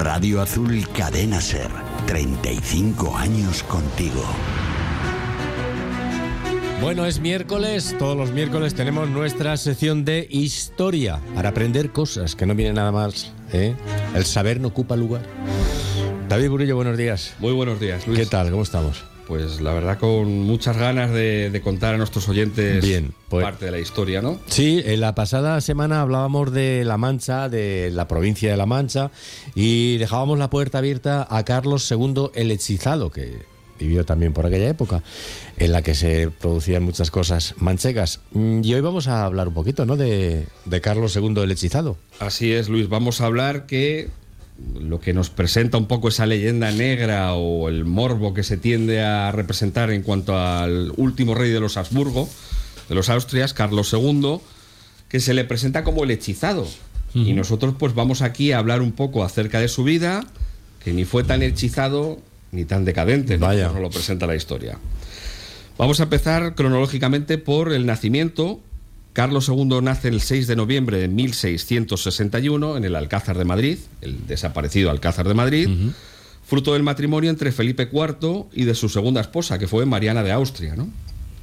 Radio Azul Cadena Ser. 35 años contigo. Bueno, es miércoles, todos los miércoles tenemos nuestra sección de historia para aprender cosas, que no viene nada más, ¿eh? El saber no ocupa lugar. David Burillo, buenos días. Muy buenos días, Luis. ¿Qué tal? ¿Cómo estamos? Pues la verdad con muchas ganas de contar a nuestros oyentes parte de la historia, ¿no? Sí, en la pasada semana hablábamos de La Mancha, de la provincia de La Mancha, y dejábamos la puerta abierta a Carlos II el Hechizado, que vivió también por aquella época, en la que se producían muchas cosas manchegas. Y hoy vamos a hablar un poquito, ¿no?, de Carlos II el Hechizado. Así es, Luis. Vamos a hablar que lo que nos presenta un poco esa leyenda negra o el morbo que se tiende a representar en cuanto al último rey de los Habsburgo, de los Austrias, Carlos II, que se le presenta como el hechizado. Y nosotros pues vamos aquí a hablar un poco acerca de su vida, que ni fue tan hechizado ni tan decadente, ¿no?, como nos lo presenta la historia. Vamos a empezar cronológicamente por el nacimiento. Carlos II nace el 6 de noviembre de 1661 en el Alcázar de Madrid, el desaparecido Alcázar de Madrid, fruto del matrimonio entre Felipe IV y de su segunda esposa, que fue Mariana de Austria, ¿no?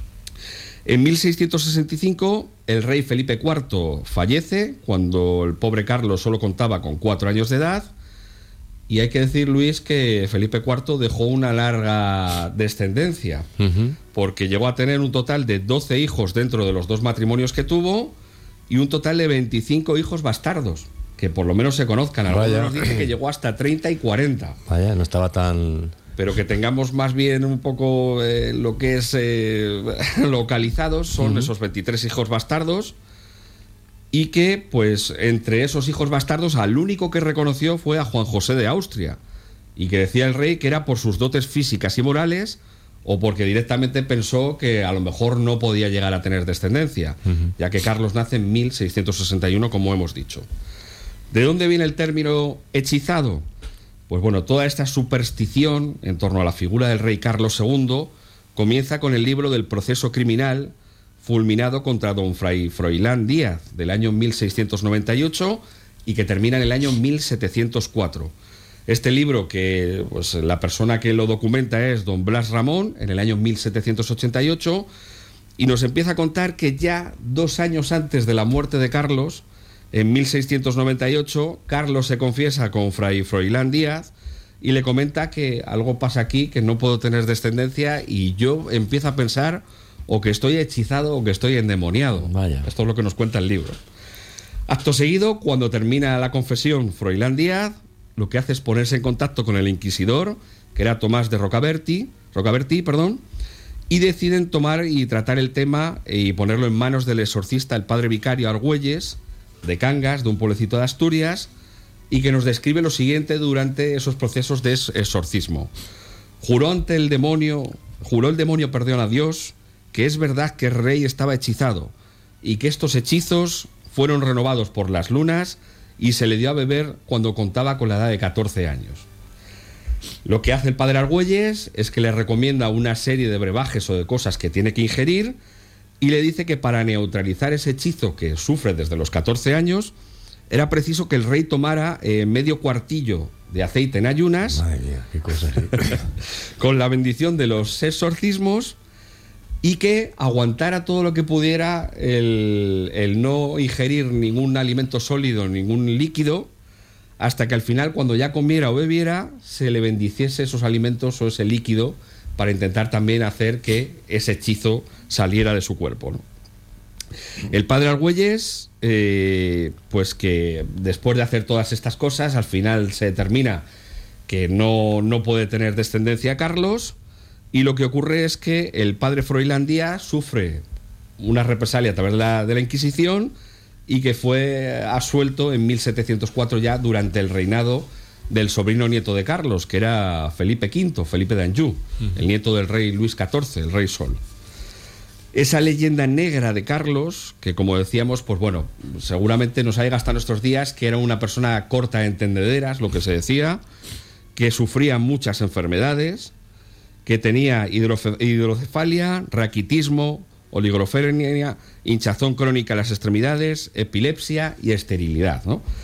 En 1665 el rey Felipe IV fallece cuando el pobre Carlos solo contaba con 4 años de edad. Y hay que decir, Luis, que Felipe IV dejó una larga descendencia, porque llegó a tener un total de 12 hijos dentro de los 2 matrimonios que tuvo y un total de 25 hijos bastardos, que por lo menos se conozcan. Algunos dicen que llegó hasta 30 y 40. Vaya, no estaba tan... Pero que tengamos más bien un poco lo que es localizados, son esos 23 hijos bastardos. Y que, pues, entre esos hijos bastardos, al único que reconoció fue a Juan José de Austria. Y que decía el rey que era por sus dotes físicas y morales, o porque directamente pensó que a lo mejor no podía llegar a tener descendencia, ya que Carlos nace en 1661, como hemos dicho. ¿De dónde viene el término hechizado? Pues bueno, toda esta superstición en torno a la figura del rey Carlos II comienza con el libro del proceso criminal fulminado contra don Fray Froilán Díaz del año 1698 y que termina en el año 1704. Este libro, que pues la persona que lo documenta es don Blas Ramón, en el año 1788, y nos empieza a contar que ya 2 años antes de la muerte de Carlos, en 1698, Carlos se confiesa con Fray Froilán Díaz y le comenta que algo pasa aquí, que no puedo tener descendencia, y yo empiezo a pensar o que estoy hechizado o que estoy endemoniado. Vaya. Esto es lo que nos cuenta el libro. Acto seguido, cuando termina la confesión Froilán Díaz, lo que hace es ponerse en contacto con el inquisidor, que era Tomás de Rocabertí, y deciden tomar y tratar el tema y ponerlo en manos del exorcista, el padre vicario Argüelles, de Cangas, de un pueblecito de Asturias, y que nos describe lo siguiente durante esos procesos de exorcismo. Juró el demonio, a Dios, que es verdad que el rey estaba hechizado y que estos hechizos fueron renovados por las lunas y se le dio a beber cuando contaba con la edad de 14 años. Lo que hace el padre Argüelles es que le recomienda una serie de brebajes o de cosas que tiene que ingerir y le dice que para neutralizar ese hechizo que sufre desde los 14 años era preciso que el rey tomara medio cuartillo de aceite en ayunas. Madre mía, qué cosa. Con la bendición de los exorcismos, y que aguantara todo lo que pudiera el no ingerir ningún alimento sólido, ningún líquido, hasta que al final, cuando ya comiera o bebiera, se le bendiciese esos alimentos o ese líquido para intentar también hacer que ese hechizo saliera de su cuerpo, ¿no? El padre Argüelles, pues que después de hacer todas estas cosas, al final se determina que no puede tener descendencia Carlos. Y lo que ocurre es que el padre Froilán Díaz sufre una represalia a través de la Inquisición y que fue absuelto en 1704 ya durante el reinado del sobrino nieto de Carlos, que era Felipe V, Felipe de Anjou, el nieto del rey Luis XIV, el rey Sol. Esa leyenda negra de Carlos, que como decíamos, pues bueno, seguramente nos ha llegado hasta nuestros días, que era una persona corta de entendederas, lo que se decía, que sufría muchas enfermedades, que tenía hidrocefalia, raquitismo, oligofrenia, hinchazón crónica en las extremidades, epilepsia y esterilidad, ¿no?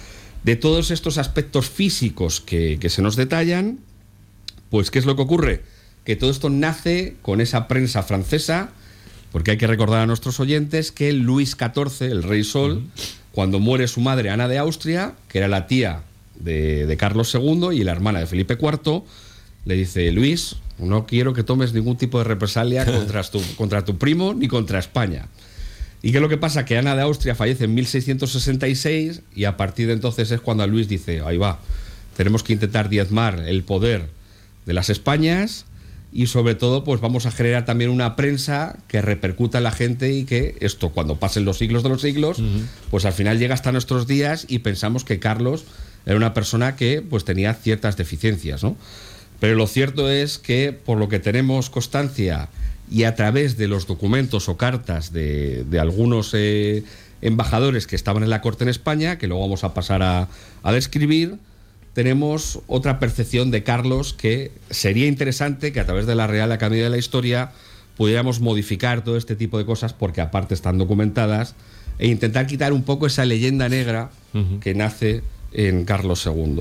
De todos estos aspectos físicos que se nos detallan, pues ¿qué es lo que ocurre? Que todo esto nace con esa prensa francesa, porque hay que recordar a nuestros oyentes que Luis XIV, el rey Sol, cuando muere su madre Ana de Austria, que era la tía de Carlos II y la hermana de Felipe IV, le dice: Luis, no quiero que tomes ningún tipo de represalia contra tu primo ni contra España. ¿Y qué es lo que pasa? Que Ana de Austria fallece en 1666 y a partir de entonces es cuando Luis dice: ahí va, tenemos que intentar diezmar el poder de las Españas y sobre todo pues vamos a generar también una prensa que repercuta en la gente y que esto, cuando pasen los siglos de los siglos, pues al final llega hasta nuestros días y pensamos que Carlos era una persona que pues tenía ciertas deficiencias, ¿no? Pero lo cierto es que, por lo que tenemos constancia y a través de los documentos o cartas de algunos embajadores que estaban en la corte en España, que luego vamos a pasar a describir, tenemos otra percepción de Carlos que sería interesante que a través de la Real Academia de la Historia pudiéramos modificar todo este tipo de cosas, porque aparte están documentadas, e intentar quitar un poco esa leyenda negra que nace en Carlos II.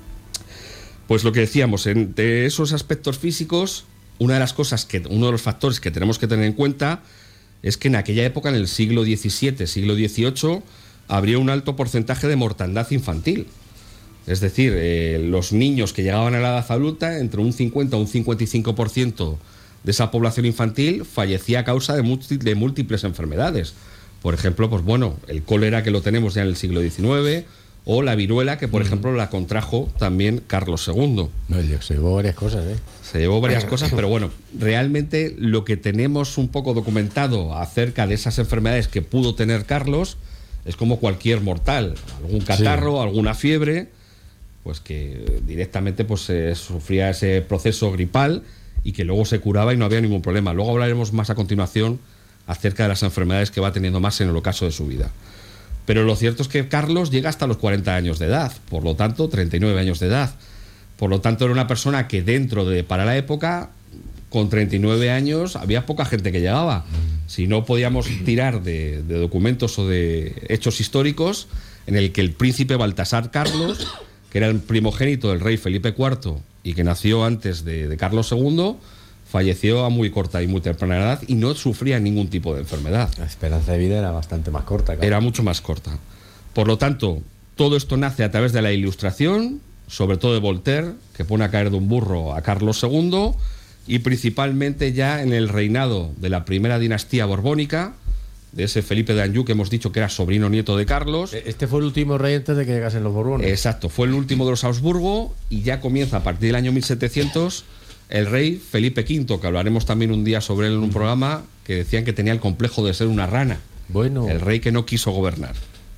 Pues lo que decíamos, de esos aspectos físicos, uno de los factores que tenemos que tener en cuenta es que en aquella época, en el siglo XVII, siglo XVIII, habría un alto porcentaje de mortandad infantil. Es decir, los niños que llegaban a la edad adulta, entre un 50 o un 55% de esa población infantil fallecía a causa de múltiples enfermedades. Por ejemplo, pues bueno, el cólera, que lo tenemos ya en el siglo XIX, o la viruela, que por ejemplo la contrajo también Carlos II. No, se llevó varias cosas, Se llevó varias cosas, pero bueno, realmente lo que tenemos un poco documentado acerca de esas enfermedades que pudo tener Carlos es como cualquier mortal, algún catarro, alguna fiebre, pues que directamente pues sufría ese proceso gripal y que luego se curaba y no había ningún problema. Luego hablaremos más a continuación acerca de las enfermedades que va teniendo más en el ocaso de su vida. Pero lo cierto es que Carlos llega hasta los 40 años de edad, por lo tanto 39 años de edad. Por lo tanto era una persona que para la época, con 39 años había poca gente que llegaba. Si no podíamos tirar de documentos o de hechos históricos en el que el príncipe Baltasar Carlos, que era el primogénito del rey Felipe IV y que nació antes de Carlos II, falleció a muy corta y muy temprana edad y no sufría ningún tipo de enfermedad. La esperanza de vida era bastante más corta. Claro. Era mucho más corta. Por lo tanto, todo esto nace a través de la Ilustración, sobre todo de Voltaire, que pone a caer de un burro a Carlos II, y principalmente ya en el reinado de la primera dinastía borbónica, de ese Felipe de Anjou que hemos dicho que era sobrino nieto de Carlos. Este fue el último rey antes de que llegasen los Borbones. Exacto, fue el último de los Habsburgo y ya comienza a partir del año 1700 el rey Felipe V, que hablaremos también un día sobre él en un programa, que decían que tenía el complejo de ser una rana. Bueno. El rey que no quiso gobernar.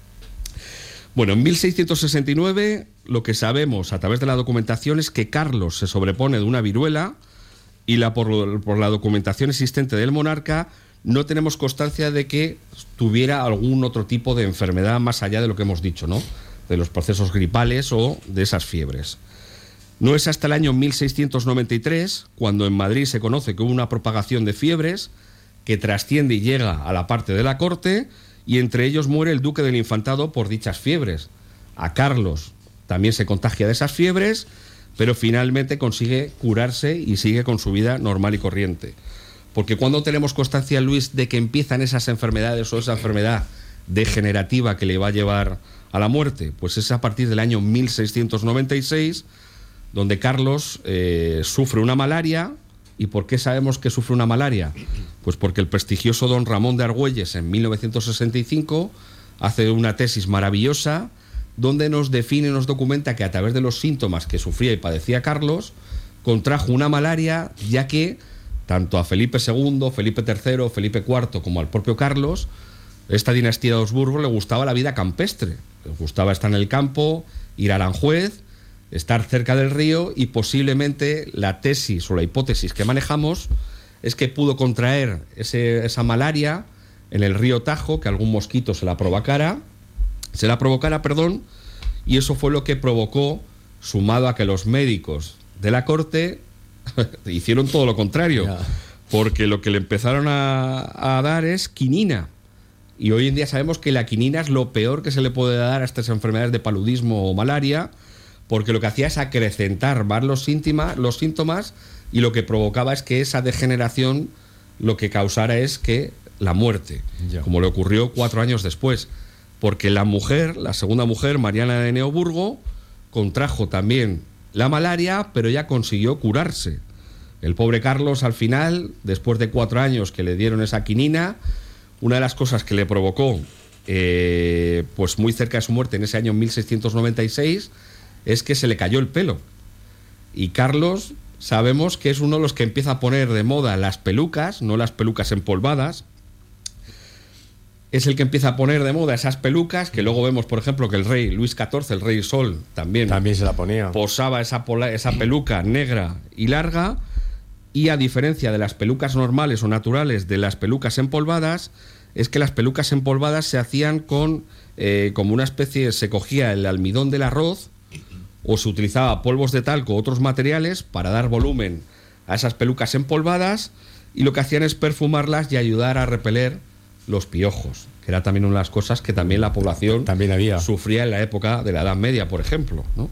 Bueno, en 1669 lo que sabemos a través de la documentación es que Carlos se sobrepone de una viruela y por la documentación existente del monarca no tenemos constancia de que tuviera algún otro tipo de enfermedad más allá de lo que hemos dicho, ¿no? De los procesos gripales o de esas fiebres. No es hasta el año 1693 cuando en Madrid se conoce que hubo una propagación de fiebres que trasciende y llega a la parte de la corte, y entre ellos muere el duque del Infantado por dichas fiebres. A Carlos también se contagia de esas fiebres, pero finalmente consigue curarse y sigue con su vida normal y corriente. Porque cuando tenemos constancia, Luis, de que empiezan esas enfermedades o esa enfermedad degenerativa que le va a llevar a la muerte, pues es a partir del año 1696, donde Carlos sufre una malaria. ¿Y por qué sabemos que sufre una malaria? Pues porque el prestigioso don Ramón de Argüelles en 1965 hace una tesis maravillosa donde nos define y nos documenta que a través de los síntomas que sufría y padecía Carlos, contrajo una malaria, ya que tanto a Felipe II, Felipe III, Felipe IV como al propio Carlos, esta dinastía de Habsburgo le gustaba la vida campestre, le gustaba estar en el campo, ir a Aranjuez, estar cerca del río, y posiblemente la tesis o la hipótesis que manejamos es que pudo contraer esa malaria en el río Tajo, que algún mosquito se la provocara, y eso fue lo que provocó, sumado a que los médicos de la corte hicieron todo lo contrario, porque lo que le empezaron a dar es quinina. y hoy en día sabemos que la quinina es lo peor que se le puede dar a estas enfermedades de paludismo o malaria, porque lo que hacía es acrecentar más los síntomas, y lo que provocaba es que esa degeneración lo que causara es que la muerte, como le ocurrió 4 años después, porque la segunda mujer, Mariana de Neoburgo, contrajo también la malaria, pero ya consiguió curarse. El pobre Carlos, al final, después de 4 años que le dieron esa quinina, una de las cosas que le provocó, pues muy cerca de su muerte, en ese año 1696, es que se le cayó el pelo. Y Carlos, sabemos que es uno de los que empieza a poner de moda las pelucas, no las pelucas empolvadas. Es el que empieza a poner de moda esas pelucas, que luego vemos, por ejemplo, que el rey Luis XIV, el rey Sol, también se la ponía. Posaba esa peluca negra y larga, y a diferencia de las pelucas normales o naturales de las pelucas empolvadas, es que las pelucas empolvadas se hacían con, como una especie, se cogía el almidón del arroz, o se utilizaba polvos de talco u otros materiales para dar volumen a esas pelucas empolvadas, y lo que hacían es perfumarlas y ayudar a repeler los piojos, que era también una de las cosas que también la población sufría en la época de la Edad Media, por ejemplo, ¿no?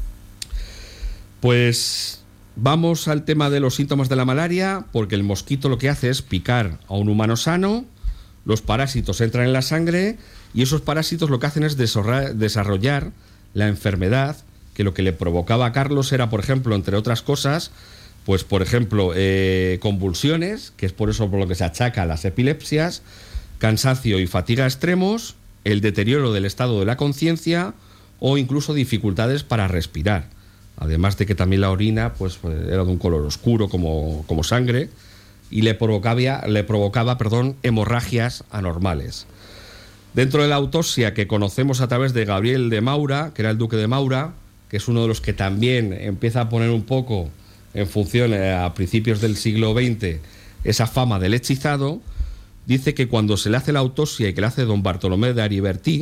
Pues vamos al tema de los síntomas de la malaria, porque el mosquito lo que hace es picar a un humano sano, los parásitos entran en la sangre, y esos parásitos lo que hacen es desarrollar la enfermedad, que lo que le provocaba a Carlos era, por ejemplo, entre otras cosas, pues por ejemplo, convulsiones, que es por eso por lo que se achaca a las epilepsias, cansancio y fatiga extremos, el deterioro del estado de la conciencia, o incluso dificultades para respirar. Además de que también la orina pues era de un color oscuro como sangre, y le provocaba hemorragias anormales. Dentro de la autopsia que conocemos a través de Gabriel de Maura, que era el duque de Maura, que es uno de los que también empieza a poner un poco en función a principios del siglo XX esa fama del hechizado, dice que cuando se le hace la autopsia y que le hace don Bartolomé de Aribertí,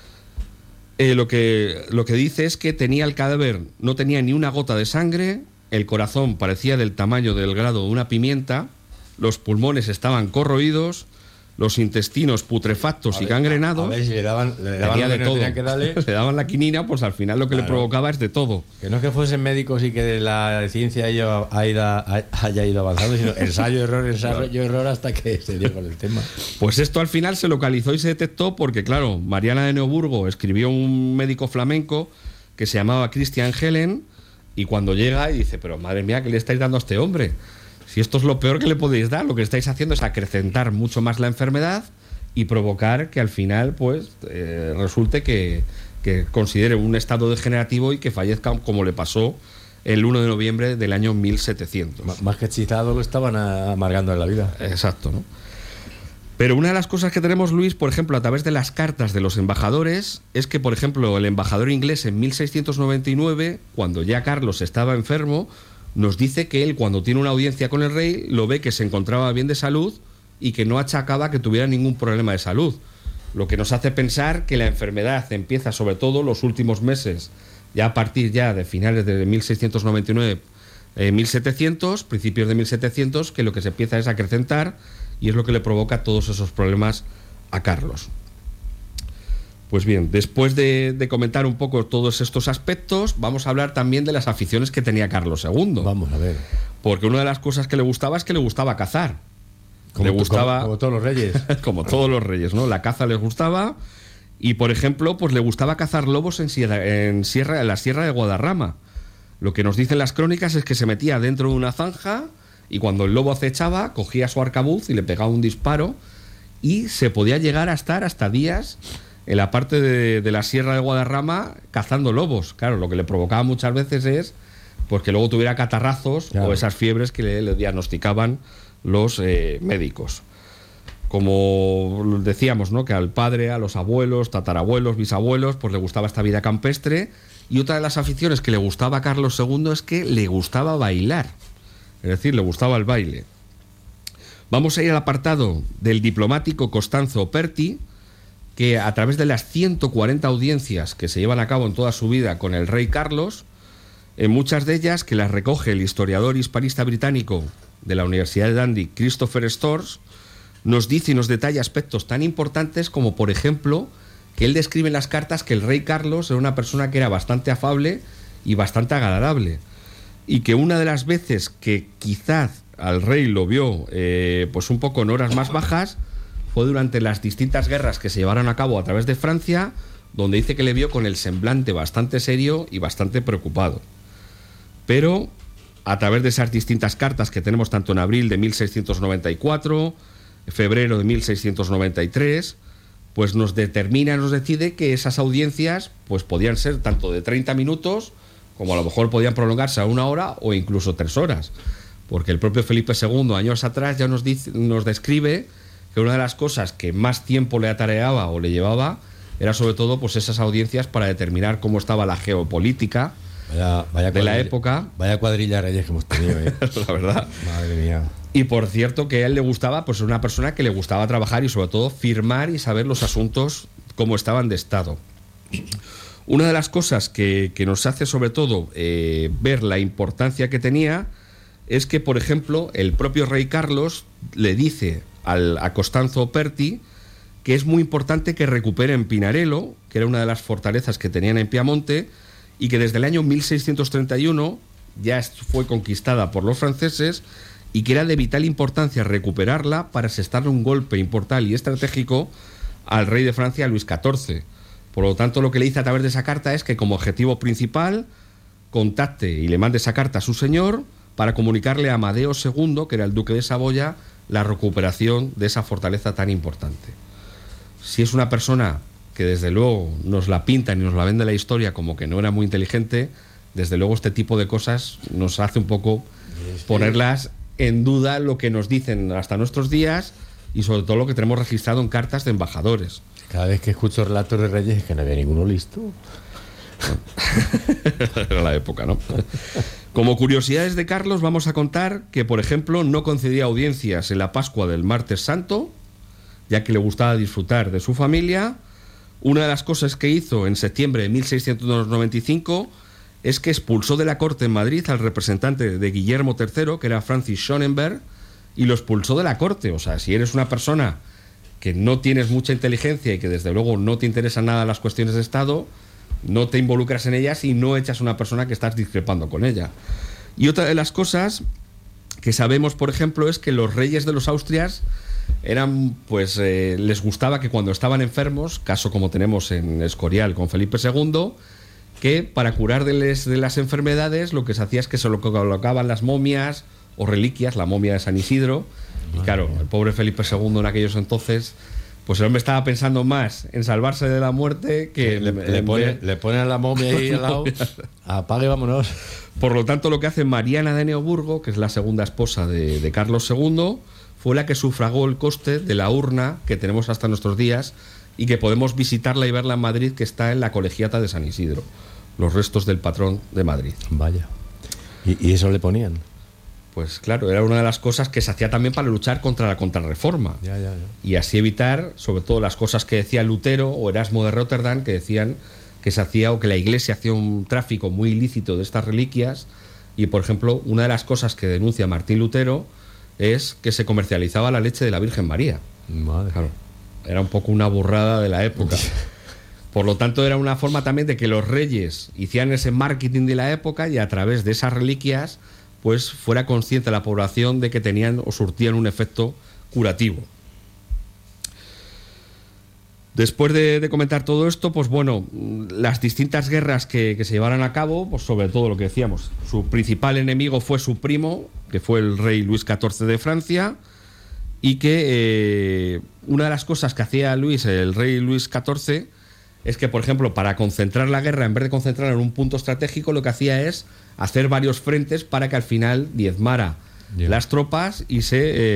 lo que dice es que tenía el cadáver, no tenía ni una gota de sangre, el corazón parecía del tamaño del grado de una pimienta, los pulmones estaban corroídos, los intestinos putrefactos y gangrenados. A ver si le daban de todo. Le daban la quinina, pues al final lo que le provocaba es de todo. Que no es que fuesen médicos y que la ciencia haya ido avanzando, sino ensayo-error hasta que se dio con el tema. Pues esto al final se localizó y se detectó porque, claro, Mariana de Neoburgo escribió un médico flamenco que se llamaba Christian Helen, y cuando llega y dice, pero madre mía, ¿qué le estáis dando a este hombre? Si esto es lo peor que le podéis dar, lo que estáis haciendo es acrecentar mucho más la enfermedad y provocar que al final pues resulte que considere un estado degenerativo y que fallezca, como le pasó el 1 de noviembre del año 1700. Más que hechizado, lo estaban amargando en la vida. Exacto, ¿no? Pero una de las cosas que tenemos, Luis, por ejemplo, a través de las cartas de los embajadores, es que, por ejemplo, el embajador inglés en 1699, cuando ya Carlos estaba enfermo, nos dice que él, cuando tiene una audiencia con el rey, lo ve que se encontraba bien de salud y que no achacaba que tuviera ningún problema de salud. Lo que nos hace pensar que la enfermedad empieza, sobre todo los últimos meses, ya a partir ya de finales de 1699, 1700, principios de 1700, que lo que se empieza es a acrecentar, y es lo que le provoca todos esos problemas a Carlos. Pues bien, después de comentar un poco todos estos aspectos, vamos a hablar también de las aficiones que tenía Carlos II. Vamos a ver. Porque una de las cosas que le gustaba es que le gustaba cazar. Como todos los reyes. Como todos los reyes, ¿no? La caza les gustaba, y por ejemplo, pues le gustaba cazar lobos en la Sierra de Guadarrama. Lo que nos dicen las crónicas es que se metía dentro de una zanja, y cuando el lobo acechaba, cogía su arcabuz y le pegaba un disparo, y se podía llegar a estar hasta días en la parte de la Sierra de Guadarrama cazando lobos. Claro, lo que le provocaba muchas veces es pues que luego tuviera catarrazos, claro, o esas fiebres que le diagnosticaban los médicos. Como decíamos, ¿no?, que al padre, a los abuelos, tatarabuelos, bisabuelos, pues le gustaba esta vida campestre. Y otra de las aficiones que le gustaba a Carlos II es que le gustaba bailar. Es decir, le gustaba el baile. Vamos a ir al apartado del diplomático Costanzo Operti, que a través de las 140 audiencias que se llevan a cabo en toda su vida con el rey Carlos, en muchas de ellas, que las recoge el historiador hispanista británico de la Universidad de Dundee, Christopher Storrs, nos dice y nos detalla aspectos tan importantes como, por ejemplo, que él describe en las cartas que el rey Carlos era una persona que era bastante afable y bastante agradable, y que una de las veces que quizás al rey lo vio pues un poco en horas más bajas fue durante las distintas guerras que se llevaron a cabo a través de Francia, donde dice que le vio con el semblante bastante serio y bastante preocupado. Pero a través de esas distintas cartas que tenemos tanto en abril de 1694, febrero de 1693, pues nos determina, nos decide que esas audiencias pues podían ser tanto de 30 minutos como a lo mejor podían prolongarse a 1 hora o incluso 3 horas. Porque el propio Felipe II, años atrás, ya nos describe que una de las cosas que más tiempo le atareaba o le llevaba era sobre todo pues esas audiencias para determinar cómo estaba la geopolítica de la época. Vaya cuadrilla de reyes que hemos tenido, ¿eh? La verdad. Madre mía. Y por cierto que a él le gustaba, pues una persona que le gustaba trabajar y sobre todo firmar y saber los asuntos cómo estaban de estado. Una de las cosas que nos hace sobre todo ver la importancia que tenía es que, por ejemplo, el propio rey Carlos le dice a Costanzo Perti que es muy importante que recuperen Pinarello, que era una de las fortalezas que tenían en Piamonte, y que desde el año 1631 ya fue conquistada por los franceses y que era de vital importancia recuperarla para asestarle un golpe importante y estratégico al rey de Francia, Luis XIV. Por lo tanto, lo que le dice a través de esa carta es que como objetivo principal contacte y le mande esa carta a su señor para comunicarle a Amadeo II, que era el duque de Saboya, la recuperación de esa fortaleza tan importante. Si es una persona que desde luego nos la pintan y nos la vende la historia como que no era muy inteligente, desde luego este tipo de cosas nos hace un poco ponerlas en duda lo que nos dicen hasta nuestros días y sobre todo lo que tenemos registrado en cartas de embajadores. Cada vez que escucho relatos de reyes es que no había ninguno listo. Era la época, ¿no? Como curiosidades de Carlos vamos a contar que, por ejemplo, no concedía audiencias en la Pascua del Martes Santo, ya que le gustaba disfrutar de su familia. Una de las cosas que hizo en septiembre de 1695 es que expulsó de la corte en Madrid al representante de Guillermo III, que era Francis Schonenberg, y lo expulsó de la corte. O sea, si eres una persona que no tienes mucha inteligencia y que desde luego no te interesan nada las cuestiones de Estado, no te involucras en ellas y no echas a una persona que estás discrepando con ella. Y otra de las cosas que sabemos, por ejemplo, es que los reyes de los Austrias eran, pues, les gustaba que cuando estaban enfermos, caso como tenemos en Escorial con Felipe II, que para curar de las enfermedades lo que se hacía es que se lo colocaban las momias o reliquias, la momia de San Isidro. Y claro, el pobre Felipe II en aquellos entonces, pues el hombre estaba pensando más en salvarse de la muerte que le ponen a la momia ahí al lado, apague, vámonos. Por lo tanto, lo que hace Mariana de Neoburgo, que es la segunda esposa de Carlos II, fue la que sufragó el coste de la urna que tenemos hasta nuestros días y que podemos visitarla y verla en Madrid, que está en la Colegiata de San Isidro, los restos del patrón de Madrid. Vaya. ¿Y eso le ponían? Pues claro, era una de las cosas que se hacía también para luchar contra la contrarreforma. Ya. Y así evitar, sobre todo, las cosas que decía Lutero o Erasmo de Rotterdam, que decían que se hacía o que la Iglesia hacía un tráfico muy ilícito de estas reliquias. Y, por ejemplo, una de las cosas que denuncia Martín Lutero es que se comercializaba la leche de la Virgen María. Madre. Claro, era un poco una burrada de la época. Por lo tanto, era una forma también de que los reyes hicieran ese marketing de la época y a través de esas reliquias pues fuera consciente la población de que tenían o surtían un efecto curativo. Después de comentar todo esto, pues bueno, las distintas guerras que se llevaron a cabo, pues sobre todo lo que decíamos, su principal enemigo fue su primo, que fue el rey Luis XIV de Francia, y que una de las cosas que hacía el rey Luis XIV, es que, por ejemplo, para concentrar la guerra, en vez de concentrarla en un punto estratégico, lo que hacía es hacer varios frentes para que al final diezmara las tropas y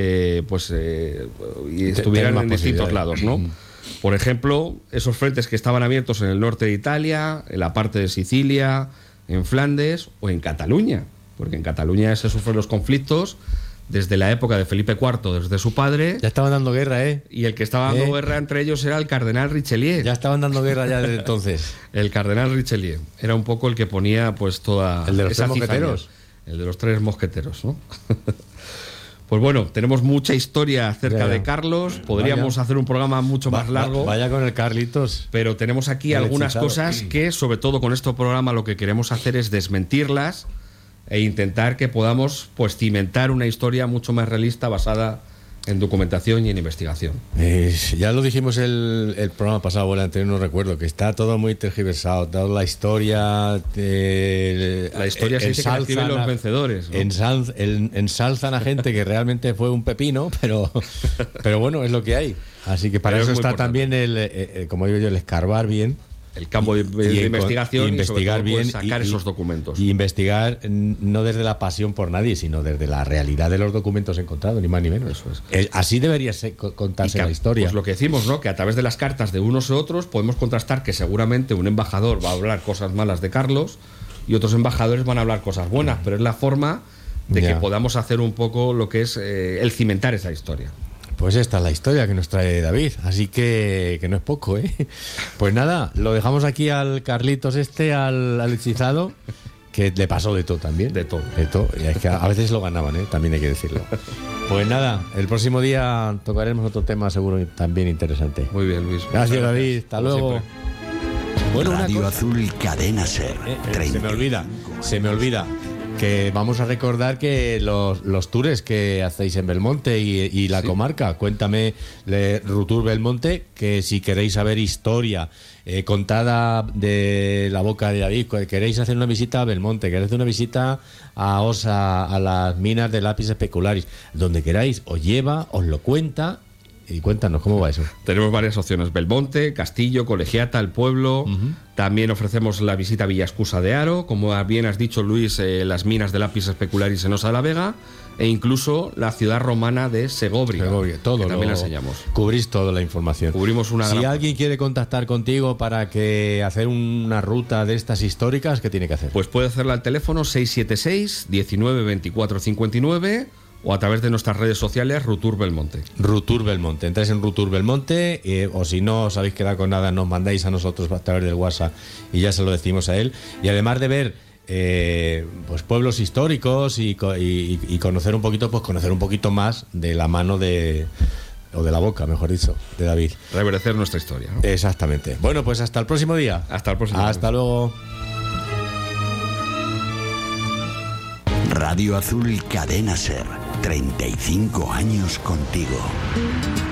estuvieran en distintos lados, ¿no? Por ejemplo, esos frentes que estaban abiertos en el norte de Italia, en la parte de Sicilia, en Flandes o en Cataluña, porque en Cataluña se sufren los conflictos desde la época de Felipe IV, desde su padre. Ya estaban dando guerra, ¿eh? Y el que estaba dando guerra entre ellos era el cardenal Richelieu. Ya estaban dando guerra ya desde entonces. El cardenal Richelieu era un poco el que ponía pues toda el de los esa tres mosqueteros. El de los tres mosqueteros, ¿no? Pues bueno, tenemos mucha historia acerca de Carlos. Podríamos hacer un programa mucho más largo. Vaya con el Carlitos. Pero tenemos aquí algunas cosas que, sobre todo con este programa, lo que queremos hacer es desmentirlas e intentar que podamos pues cimentar una historia mucho más realista basada en documentación y en investigación. Ya lo dijimos el programa pasado, o el anterior, no recuerdo, que está todo muy tergiversado, toda la historia. La historia se dice que la escriben los vencedores, ¿no? Ensalzan a gente que realmente fue un pepino, pero bueno, es lo que hay. Así que para eso está también como digo yo, el escarbar bien. El campo de investigación y sobre todo, bien, sacar esos documentos. Y investigar no desde la pasión por nadie, sino desde la realidad de los documentos encontrados, ni más ni menos. Eso es. Así debería contarse la historia. Pues lo que decimos, ¿no? Que a través de las cartas de unos u otros podemos contrastar que seguramente un embajador va a hablar cosas malas de Carlos y otros embajadores van a hablar cosas buenas, pero es la forma de que podamos hacer un poco lo que es el cimentar esa historia. Pues esta es la historia que nos trae David, así que no es poco, ¿eh? Pues nada, lo dejamos aquí al Carlitos al hechizado, que le pasó de todo también. De todo. Y es que a veces lo ganaban, ¿eh? También hay que decirlo. Pues nada, el próximo día tocaremos otro tema seguro también interesante. Muy bien, Luis. Gracias, David. Hasta luego. Bueno, Radio Azul, Cadena SER. Se me olvida. Que vamos a recordar que los tours que hacéis en Belmonte y la comarca, cuéntame, Rutur Belmonte, que si queréis saber historia contada de la boca de David, queréis hacer una visita a Belmonte, queréis hacer una visita a Osa, a las minas de lápiz especularis, donde queráis, os lleva, os lo cuenta. Y cuéntanos, ¿cómo va eso? Tenemos varias opciones: Belmonte, Castillo, Colegiata, El Pueblo. También ofrecemos la visita a Villascusa de Aro, como bien has dicho, Luis, las minas de lápiz especularis en Osa de la Vega, e incluso la ciudad romana de Segovia. Todo que también la enseñamos. Cubrís toda la información. Cubrimos una. Si alguien quiere contactar contigo para hacer una ruta de estas históricas, ¿qué tiene que hacer? Pues puede hacerla al teléfono 676 19 24 59 o a través de nuestras redes sociales, Rutur Belmonte. Rutur Belmonte. Entráis en Rutur Belmonte, o si no os habéis quedado con nada, nos mandáis a nosotros a través del WhatsApp y ya se lo decimos a él. Y además de ver pues pueblos históricos y conocer un poquito más de la mano o de la boca, mejor dicho, de David. Reverdecer nuestra historia, ¿no? Exactamente. Bueno, pues hasta el próximo día. Hasta el próximo. Hasta luego. Radio Azul, Cadena SER. 35 años contigo.